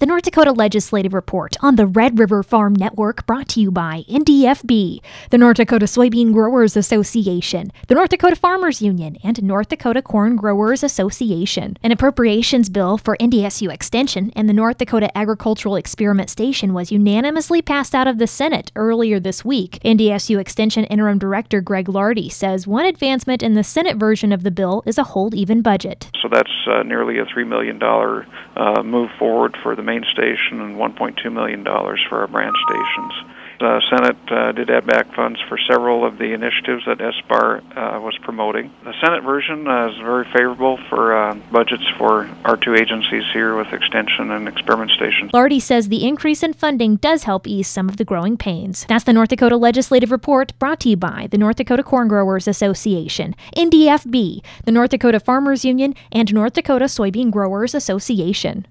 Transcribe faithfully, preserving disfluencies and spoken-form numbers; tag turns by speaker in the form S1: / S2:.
S1: The North Dakota Legislative Report on the Red River Farm Network, brought to you by N D F B, the North Dakota Soybean Growers Association, the North Dakota Farmers Union, and North Dakota Corn Growers Association. An appropriations bill for N D S U Extension and the North Dakota Agricultural Experiment Station was unanimously passed out of the Senate earlier this week. N D S U Extension Interim Director Greg Lardy says one advancement in the Senate version of the bill is a hold-even budget.
S2: So that's uh, nearly a three million dollars uh, move forward for the main station and one point two million dollars for our branch stations. The Senate uh, did add back funds for several of the initiatives that S B A R uh, was promoting. The Senate version uh, is very favorable for uh, budgets for our two agencies here with Extension and Experiment Stations.
S1: Lardy says the increase in funding does help ease some of the growing pains. That's the North Dakota Legislative Report, brought to you by the North Dakota Corn Growers Association, N D F B, the North Dakota Farmers Union, and North Dakota Soybean Growers Association.